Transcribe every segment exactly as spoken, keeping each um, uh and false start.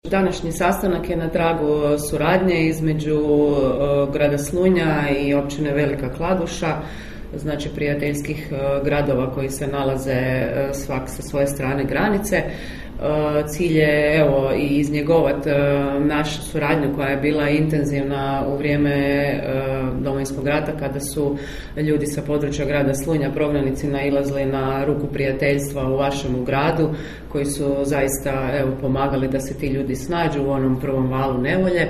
Današnji sastanak je na tragu suradnje između grada Slunja i općine Velika Kladuša, znači prijateljskih gradova koji se nalaze svak sa svoje strane granice. Cilj je evo i iznjegovati našu suradnju koja je bila intenzivna u vrijeme Domovinskog rata, kada su ljudi sa područja grada Slunja, prognanici, nailazili na ruku prijateljstva u vašem gradu, koji su zaista evo pomagali da se ti ljudi snađu u onom prvom valu nevolje,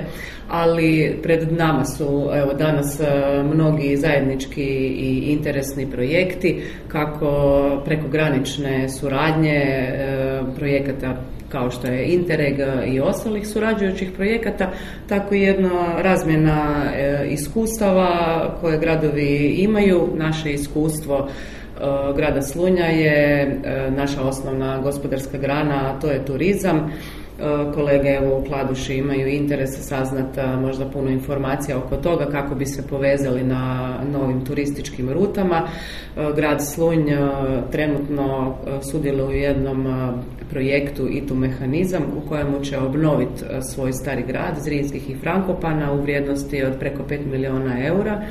ali pred nama su evo danas mnogi zajednički i interesni projekti, kako prekogranične suradnje, projekata kao što je Interreg i ostalih surađujućih projekata, tako i jedna razmjena iskustava koje gradovi imaju. Naše iskustvo grada Slunja je naša osnovna gospodarska grana, a to je turizam. Kolege evo u Kladuši imaju interes saznati možda puno informacija oko toga kako bi se povezali na novim turističkim rutama. Grad Slunj trenutno sudjeluje u jednom projektu I T U mehanizam u kojemu će obnoviti svoj stari grad Zrinskih i Frankopana u vrijednosti od preko pet milijuna eura.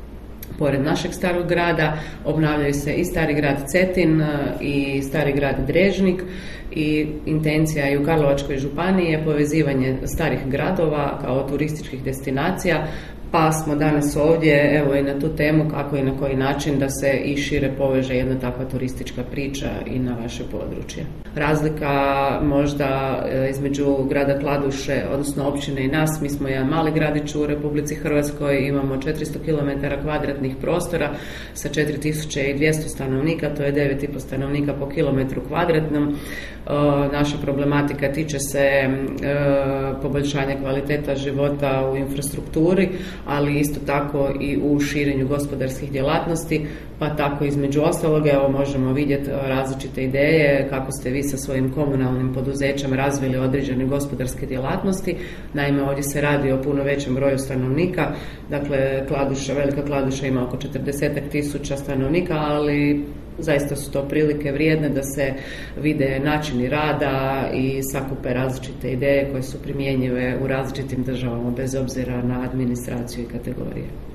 Pored našeg starog grada obnavljaju se i stari grad Cetin i stari grad Drežnik, i intencija i u Karlovačkoj županiji je povezivanje starih gradova kao turističkih destinacija, pa smo danas ovdje evo i na tu temu kako i na koji način da se i šire poveže jedna takva turistička priča i na vaše područje. Razlika možda između grada Kladuše, odnosno općine i nas, mi smo jedan mali gradić u Republici Hrvatskoj, imamo četiristo kilometara kvadratnih prostora sa četiri tisuće dvjesto stanovnika, to je devet i pol stanovnika po kilometru kvadratnom. Naša problematika tiče se poboljšanja kvaliteta života u infrastrukturi, ali isto tako i u širenju gospodarskih djelatnosti, pa tako između ostalog evo možemo vidjeti različite ideje kako ste vi sa svojim komunalnim poduzećem razvili određene gospodarske djelatnosti. Naime, ovdje se radi o puno većem broju stanovnika, dakle Kladuša, Velika Kladuša ima oko četrdeset tisuća stanovnika, ali zaista su to prilike vrijedne da se vide načini rada i sakupe različite ideje koje su primjenjive u različitim državama bez obzira na administraciju i kategorije.